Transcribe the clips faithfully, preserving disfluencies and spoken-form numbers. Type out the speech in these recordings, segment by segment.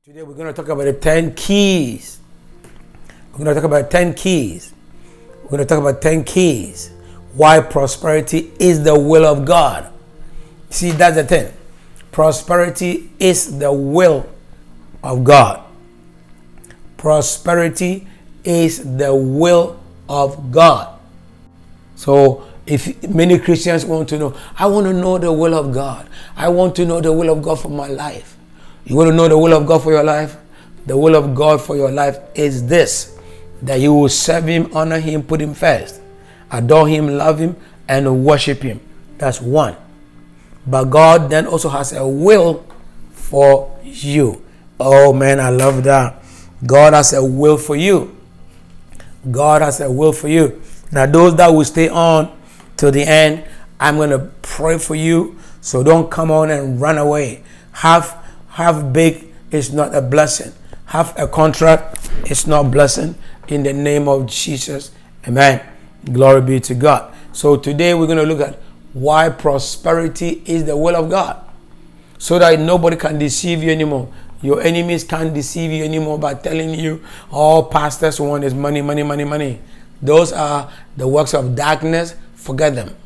Today we're going to talk about the ten keys. We're going to talk about ten keys. We're going to talk about ten keys. Why prosperity is the will of God. See, that's the thing. Prosperity is the will of God. Prosperity is the will of God. So if many Christians want to know, I want to know the will of God. I want to know the will of God for my life. You want to know the will of God for your life? The will of God for your life is this: that you will serve Him, honor Him, put Him first, adore Him, love Him, and worship Him. That's one. But God then also has a will for you. Oh man, I love that. God has a will for you. God has a will for you. Now those that will stay on till the end, I'm going to pray for you. So don't come on and run away. Have Half big is not a blessing. Half a contract is not a blessing. In the name of Jesus. Amen. Glory be to God. So today we're going to look at why prosperity is the will of God. So that nobody can deceive you anymore. Your enemies can't deceive you anymore by telling you all pastors want is money, money, money, money. Those are the works of darkness. Forget them.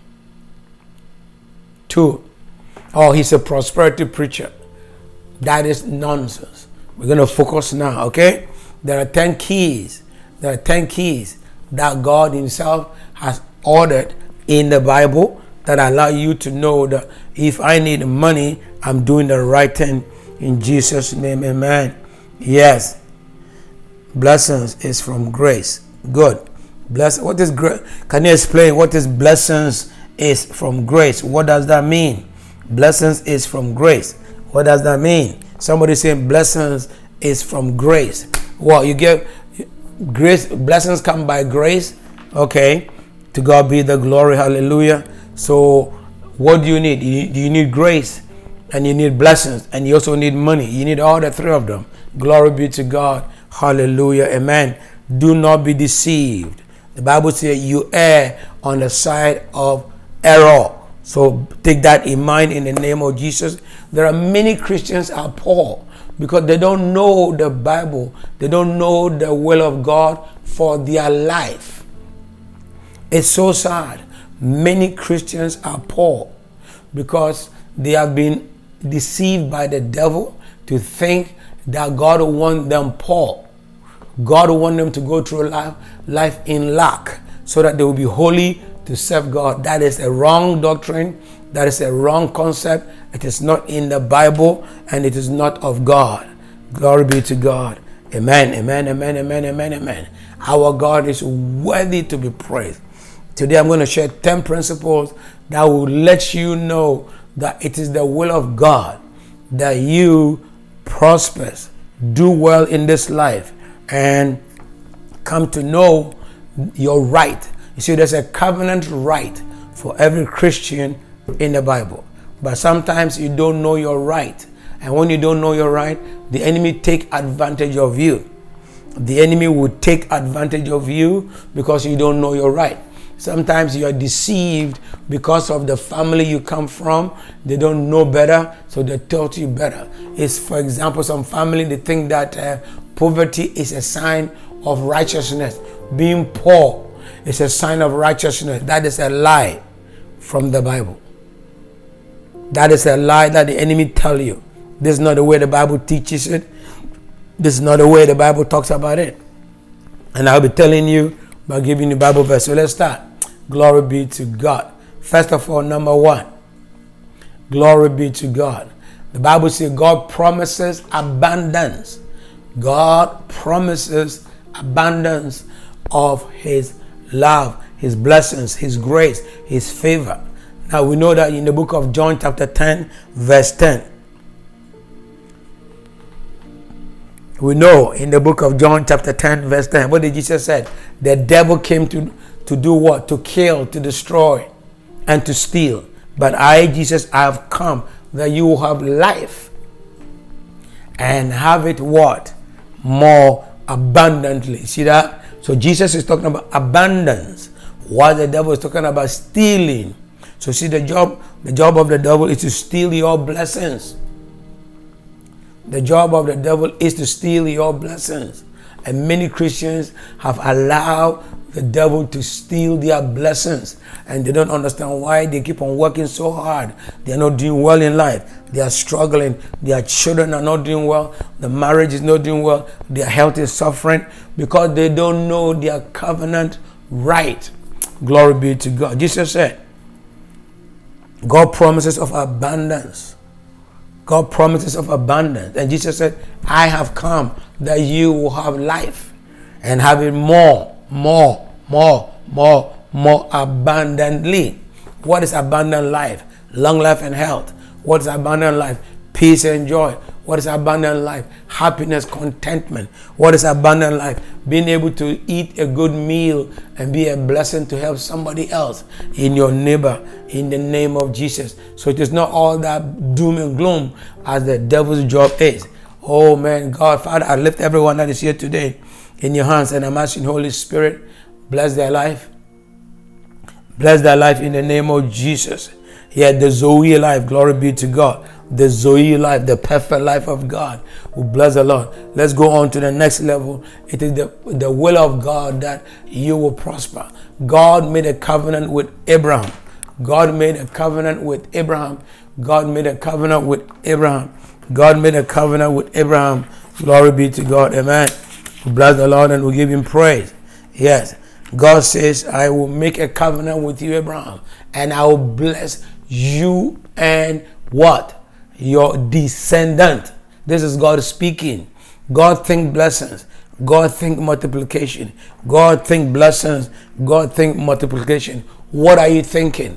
Two. Oh, he's a prosperity preacher. That is nonsense. We're going to focus now, okay? There are ten keys. There are ten keys that God Himself has ordered in the Bible that allow you to know that if I need money, I'm doing the right thing in Jesus' name. Amen. Yes. Blessings is from grace. Good. Bless. What is grace? Can you explain what is blessings is from grace? What does that mean? Blessings is from grace. What does that mean? Somebody saying blessings is from grace. Well, you get grace. Blessings come by grace. Okay. To God be the glory. Hallelujah. So what do you need? You, you need grace and you need blessings and you also need money. You need all the three of them. Glory be to God. Hallelujah. Amen. Do not be deceived. The Bible says you err on the side of error. So take that in mind in the name of Jesus. There are many Christians are poor because they don't know the Bible. They don't know the will of God for their life. It's so sad. Many Christians are poor because they have been deceived by the devil to think that God will want them poor. God will want them to go through life, life in lack so that they will be holy to serve God. That is a wrong doctrine. That is a wrong concept. It is not in the Bible and it is not of God. Glory be to God. Amen, amen, amen, amen, amen, amen. Our God is worthy to be praised. Today I'm going to share ten principles that will let you know that it is the will of God that you prosper, do well in this life, and come to know your right. You see, there's a covenant right for every Christian in the Bible. But sometimes you don't know your right. And when you don't know your right, the enemy take advantage of you. The enemy will take advantage of you because you don't know your right. Sometimes you are deceived because of the family you come from. They don't know better, so they taught you better. It's, for example, some family, they think that uh, poverty is a sign of righteousness. Being poor is a sign of righteousness. That is a lie from the Bible. That is a lie that the enemy tell you. This is not the way the Bible teaches it. This is not the way the Bible talks about it. And I'll be telling you by giving you Bible verse. So let's start. Glory be to God. First of all, number one. Glory be to God. The Bible says God promises abundance. God promises abundance of His love, His blessings, His grace, His favor. Now we know that in the book of John chapter ten, verse ten. We know in the book of John chapter ten, verse ten, what did Jesus say? The devil came to, to do what? To kill, to destroy, and to steal. But I, Jesus, I have come that you will have life and have it what? More abundantly. See that? So Jesus is talking about abundance, while the devil is talking about stealing. So see, the job, the job of the devil is to steal your blessings. The job of the devil is to steal your blessings. And many Christians have allowed the devil to steal their blessings. And they don't understand why they keep on working so hard. They are not doing well in life. They are struggling. Their children are not doing well. The marriage is not doing well. Their health is suffering because they don't know their covenant right. Glory be to God. Jesus said, God promises of abundance. God promises of abundance. And Jesus said, I have come that you will have life and have it more, more, more, more, more abundantly. What is abundant life? Long life and health. What is abundant life? Peace and joy. What is abundant life? Happiness, contentment. What is abundant life? Being able to eat a good meal and be a blessing to help somebody else in your neighbor in the name of Jesus. So it is not all that doom and gloom as the devil's job is. Oh man, God, Father, I lift everyone that is here today in your hands and I'm asking Holy Spirit, bless their life. Bless their life in the name of Jesus. Yeah, the Zoe life, glory be to God. The Zoe life, the perfect life of God. We bless the Lord. Let's go on to the next level. It is the, the will of God that you will prosper. God made a covenant with Abraham. God made a covenant with Abraham. God made a covenant with Abraham. God made a covenant with Abraham. Glory be to God. Amen. We bless the Lord and we give him praise. Yes. God says, I will make a covenant with you, Abraham, and I will bless you and what? Your descendant. This is God speaking. God think blessings. God think multiplication. God think blessings. God think multiplication. What are you thinking?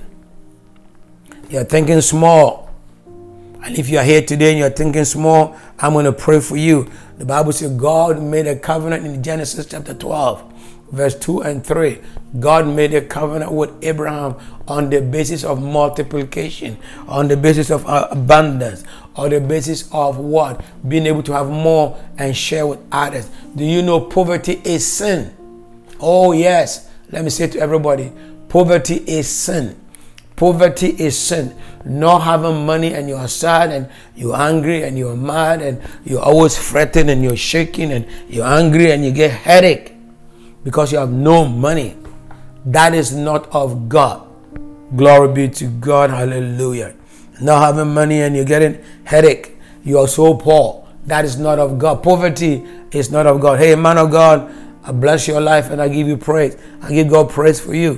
You're thinking small. And if you're here today and you're thinking small, I'm going to pray for you. The Bible says God made a covenant in Genesis chapter twelve. Verse two and three. God made a covenant with Abraham on the basis of multiplication, on the basis of abundance, on the basis of what? Being able to have more and share with others. Do you know poverty is sin? Oh yes. Let me say to everybody, poverty is sin. Poverty is sin. Not having money and you're sad and you're angry and you're mad and you're always fretting and you're shaking and you're angry and you get headache because you have no money. That is not of God. Glory be to God. Hallelujah. Not having money and you're getting headache. You are so poor. That is not of God. Poverty is not of God. Hey, man of God, I bless your life and I give you praise. I give God praise for you.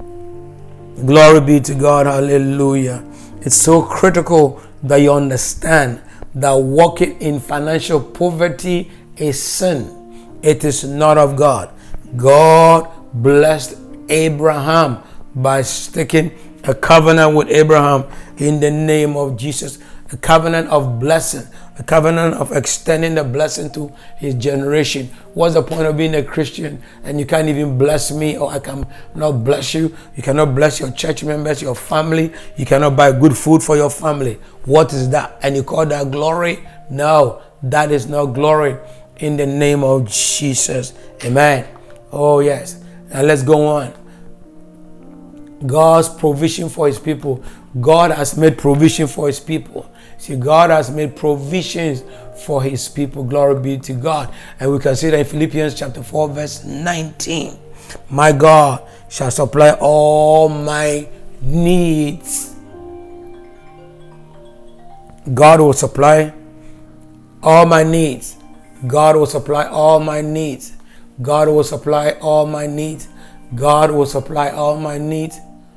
Glory be to God. Hallelujah. It's so critical that you understand that walking in financial poverty is sin. It is not of God. God blessed Abraham by sticking a covenant with Abraham in the name of Jesus. A covenant of blessing. A covenant of extending the blessing to his generation. What's the point of being a Christian and you can't even bless me, or I cannot bless you? You cannot bless your church members, your family. You cannot buy good food for your family. What is that? And you call that glory? No, that is not glory in the name of Jesus. Amen. Oh yes. Now let's go on. God's provision for his people. God has made provision for his people. See, God has made provisions for his people. Glory be to God. And we can see that in Philippians chapter four, verse nineteen. My God shall supply all my needs. God will supply all my needs. God will supply all my needs. God will supply all my needs. God will supply all my needs.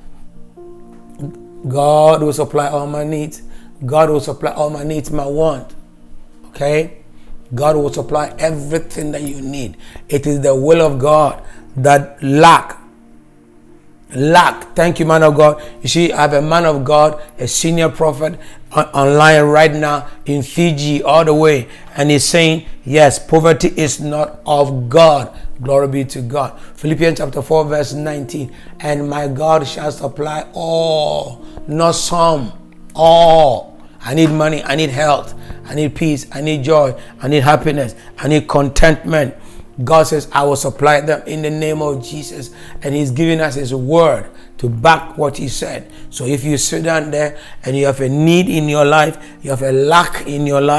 God will supply all my needs. God will supply all my needs, my want. Okay? God will supply everything that you need. It is the will of God that lack. Lack. Thank you, man of God. You see, I have a man of God, a senior prophet on- online right now in Fiji all the way. And he's saying, yes, poverty is not of God. Glory be to God. Philippians chapter four, verse nineteen. And my God shall supply all, not some, all. I need money. I need health. I need peace. I need joy. I need happiness. I need contentment. God says, I will supply them in the name of Jesus. And he's giving us his word to back what he said. So if you sit down there and you have a need in your life, you have a lack in your life,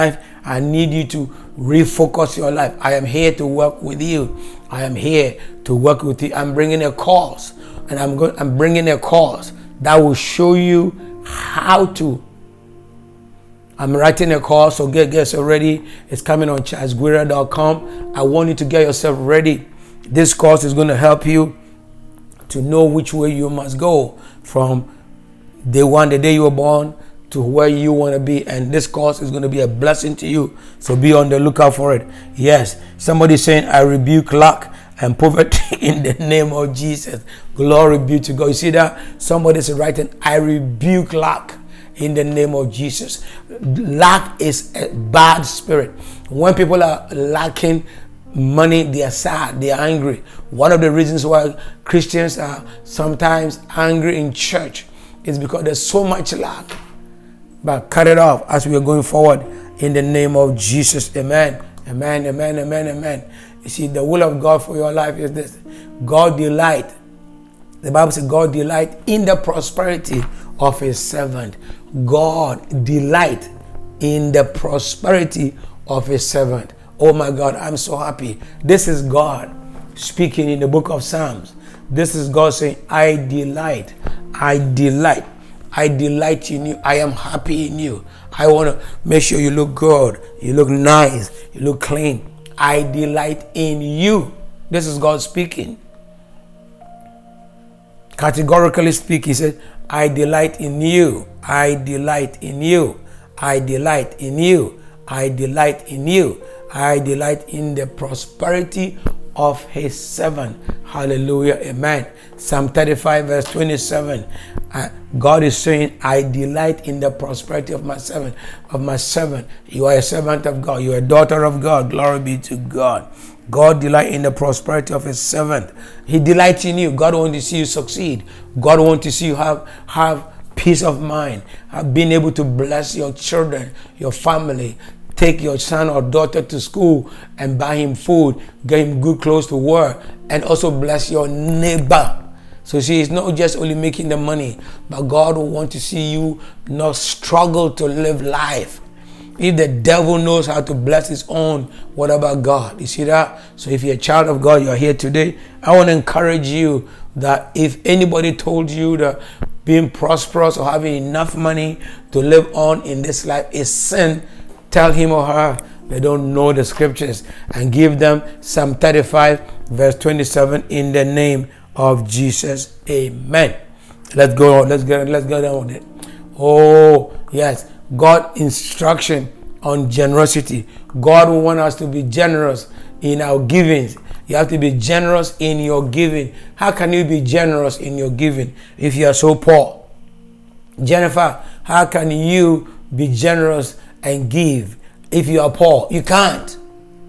I need you to refocus your life. I am here to work with you. I am here to work with you. I'm bringing a course, and I'm going. I'm bringing a course that will show you how to. I'm writing a course, so get get ready. It's coming on charles guerra dot com. I want you to get yourself ready. This course is going to help you to know which way you must go from day one, the day you were born, to where you want to be. And this course is going to be a blessing to you. So be on the lookout for it. Yes, somebody saying, I rebuke lack and poverty in the name of Jesus. Glory be to God. You see that? Somebody's writing, I rebuke lack in the name of Jesus. Lack is a bad spirit. When people are lacking money, they are sad, they are angry. One of the reasons why Christians are sometimes angry in church is because there's so much lack. But cut it off as we are going forward in the name of Jesus. Amen. Amen. Amen. Amen. Amen. You see, the will of God for your life is this. God delight. The Bible says God delight in the prosperity of his servant. God delight in the prosperity of his servant. Oh my God, I'm so happy. This is God speaking in the book of Psalms. This is God saying, I delight. I delight. I delight in you. I am happy in you. I want to make sure you look good. You look nice. You look clean. I delight in you. This is God speaking. Categorically speaking, he said, I delight in you. I delight in you. I delight in you. I delight in you. I delight in the prosperity of his servant. Hallelujah. Amen. Psalm thirty-five verse twenty-seven. Uh, God is saying, I delight in the prosperity of my servant, of my servant. You are a servant of God. You are a daughter of God. Glory be to God. God delight in the prosperity of his servant. He delights in you. God wants to see you succeed. God wants to see you have, have peace of mind, have been able to bless your children, your family. Take your son or daughter to school and buy him food, get him good clothes to wear, and also bless your neighbor. So see, it's not just only making the money, but God will want to see you not struggle to live life. If the devil knows how to bless his own, what about God? You see that? So if you're a child of God, you're here today, I want to encourage you that if anybody told you that being prosperous or having enough money to live on in this life is sin, tell him or her they don't know the scriptures, and give them Psalm thirty-five verse twenty-seven in the name of Jesus. Amen. Let's go. Let's get. Let's go down with it. Oh yes, God instruction on generosity. God will want us to be generous in our givings. You have to be generous in your giving. How can you be generous in your giving if you are so poor? Jennifer, how can you be generous and give if you are poor? You can't.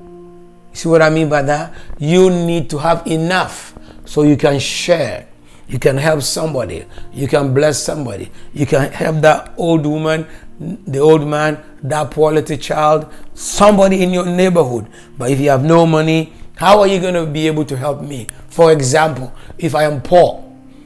See what I mean by that? You need to have enough so you can share. You can help somebody. You can bless somebody. You can help that old woman, the old man, that poor little child, somebody in your neighborhood. But if you have no money, how are you going to be able to help me? For example, if I am poor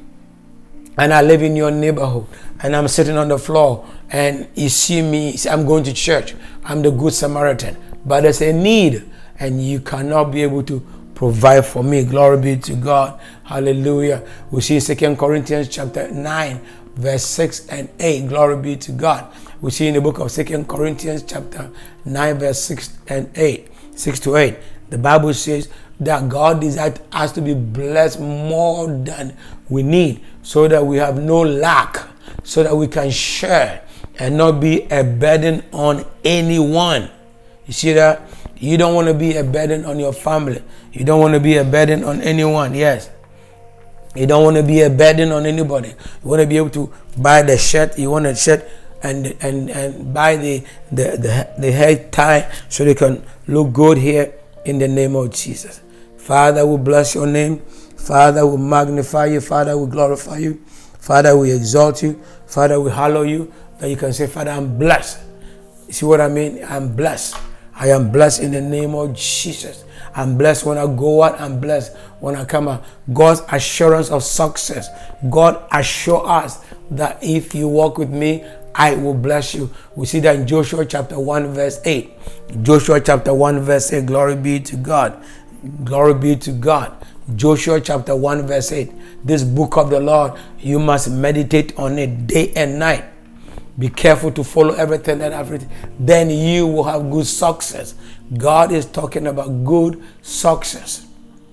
and I live in your neighborhood and I'm sitting on the floor and you see me, I'm going to church, I'm the good Samaritan, but there's a need and you cannot be able to provide for me. Glory be to God. Hallelujah. We see Second Corinthians chapter nine, verse six and eight. Glory be to God. We see in the book of Second Corinthians chapter nine, verse six and eight, six to eight. The Bible says that God desires us to be blessed more than we need, so that we have no lack, so that we can share and not be a burden on anyone. You see that? You don't want to be a burden on your family. You don't want to be a burden on anyone. Yes. You don't want to be a burden on anybody. You want to be able to buy the shirt. You want a shirt and and and buy the the the, the hair tie so they can look good here in the name of Jesus. Father, we bless your name. Father, we magnify you. Father, we glorify you. Father, we exalt you. Father, we hallow you. That you can say, Father, I'm blessed. You see what I mean? I'm blessed. I am blessed in the name of Jesus. I'm blessed when I go out. I'm blessed when I come out. God's assurance of success. God assure us that if you walk with me, I will bless you. We see that in Joshua chapter one verse eight. Joshua chapter one verse eight. Glory be to God. Glory be to God. Joshua chapter one verse eight. This book of the Lord, you must meditate on it day and night. Be careful to follow everything that I've written. Then you will have good success. God is talking about good success.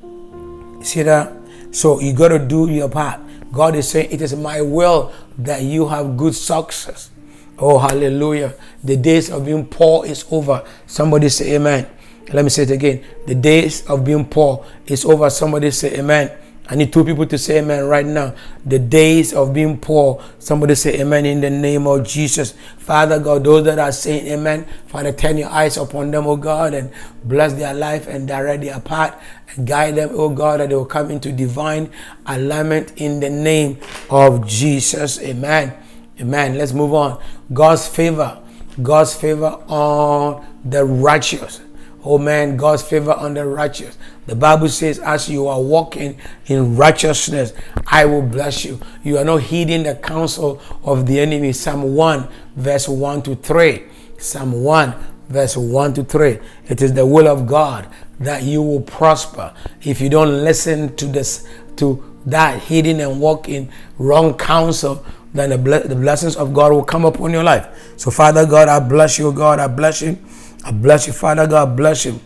You see that? So you got to do your part. God is saying, it is my will that you have good success. Oh, hallelujah. The days of being poor is over. Somebody say amen. Let me say it again. The days of being poor is over. Somebody say amen. I need two people to say amen right now. The days of being poor. Somebody say amen in the name of Jesus. Father God, those that are saying amen, Father, turn your eyes upon them, oh God, and bless their life and direct their path and guide them, oh God, that they will come into divine alignment in the name of Jesus. Amen. Amen. Let's move on. God's favor. God's favor on the righteous. Oh man, God's favor on the righteous. The Bible says, as you are walking in righteousness, I will bless you. You are not heeding the counsel of the enemy. Psalm one, verse one to three. Psalm one, verse one to three. It is the will of God that you will prosper. If you don't listen to this, to that hidden and walk in wrong counsel, then the, ble- the blessings of God will come upon your life. So Father God, I bless you, God. I bless you. I bless you, Father God, bless you.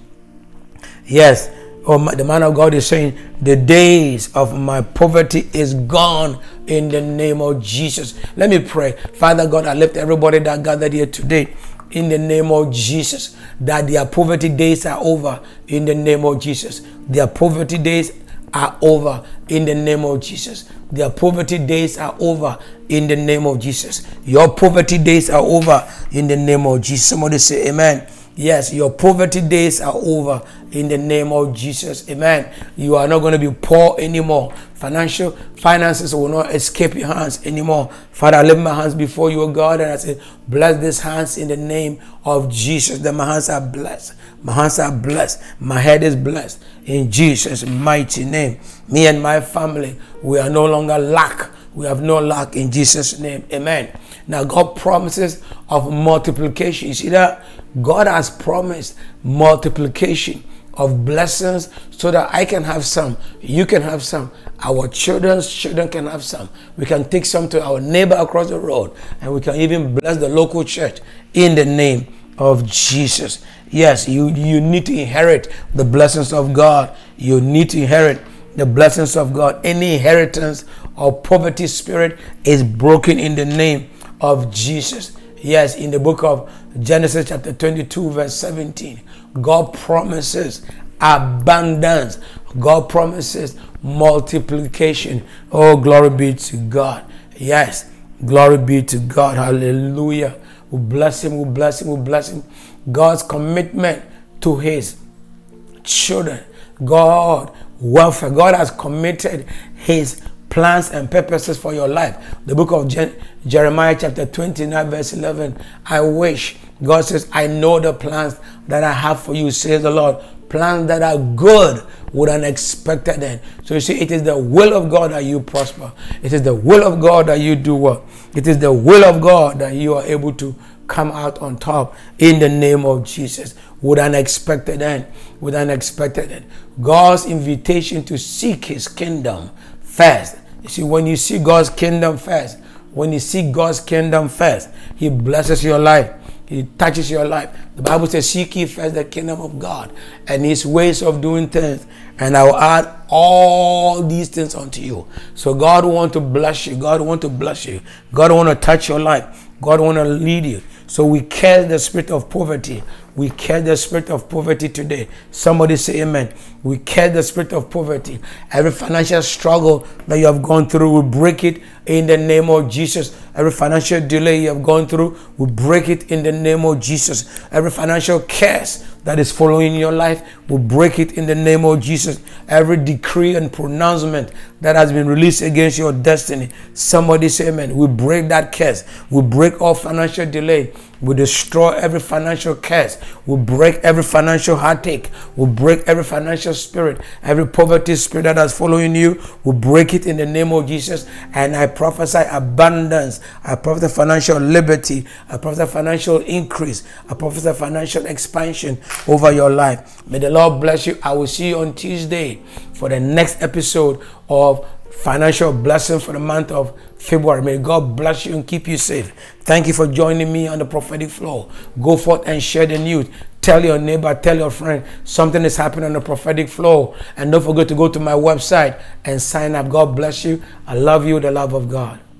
Yes, oh, my, the man of God is saying, the days of my poverty is gone in the name of Jesus. Let me pray. Father God, I lift everybody that gathered here today in the name of Jesus, that their poverty days are over in the name of Jesus. Their poverty days are over in the name of Jesus. Their poverty days are over in the name of Jesus. Your poverty days are over in the name of Jesus. Somebody say amen. Yes, your poverty days are over in the name of Jesus. Amen. You are not going to be poor anymore. Financial finances will not escape your hands anymore. Father, I lift my hands before you, O God, and I say, bless these hands in the name of Jesus. That my hands are blessed. My hands are blessed. My head is blessed. In Jesus' mighty name. Me and my family, we are no longer lack. We have no lack in Jesus' name. Amen. Now, God promises of multiplication. You see that? God has promised multiplication of blessings so that I can have some, you can have some, our children's children can have some. We can take some to our neighbor across the road, and we can even bless the local church in the name of Jesus. Yes, you, you need to inherit the blessings of God. You need to inherit the blessings of God. Any inheritance of poverty spirit is broken in the name of Jesus. Yes, in the book of Genesis chapter twenty-two verse seventeen, God promises abundance. God promises multiplication. Oh, glory be to God. Yes, glory be to God. Hallelujah. We bless him, we bless him, we bless him. God's commitment to his children. God, welfare. God has committed his plans and purposes for your life. The book of Je- Jeremiah chapter twenty-nine verse eleven. I wish, God says, I know the plans that I have for you, says the Lord. Plans that are good with an expected end. So you see, it is the will of God that you prosper. It is the will of God that you do well. It is the will of God that you are able to come out on top in the name of Jesus with an expected end. With an expected end. God's invitation to seek his kingdom first. You see, when you see God's kingdom first, when you see God's kingdom first, he blesses your life. He touches your life. The Bible says, seek ye first the kingdom of God and his ways of doing things, and I will add all these things unto you. So God want to bless you. God want to bless you. God want to touch your life. God want to lead you. So we curse the spirit of poverty. We curse the spirit of poverty today. Somebody say amen. We curse the spirit of poverty. Every financial struggle that you have gone through, we break it in the name of Jesus. Every financial delay you have gone through, we break it in the name of Jesus. Every financial curse that is following your life, we break it in the name of Jesus. Every decree and pronouncement that has been released against your destiny, somebody say amen. We break that curse. We break all financial delay. We destroy every financial curse. We break every financial heartache. We break every financial spirit, every poverty spirit that is following you. We break it in the name of Jesus. And I prophesy abundance. I prophesy financial liberty. I prophesy financial increase. I prophesy financial expansion over your life. May the Lord bless you. I will see you on Tuesday for the next episode of Financial Blessing for the month of February. May God bless you and keep you safe. Thank you for joining me on the prophetic flow. Go forth and share the news. Tell your neighbor, tell your friend something is happening on the prophetic flow. And don't forget to go to my website and sign up. God bless you. I love you, the love of God.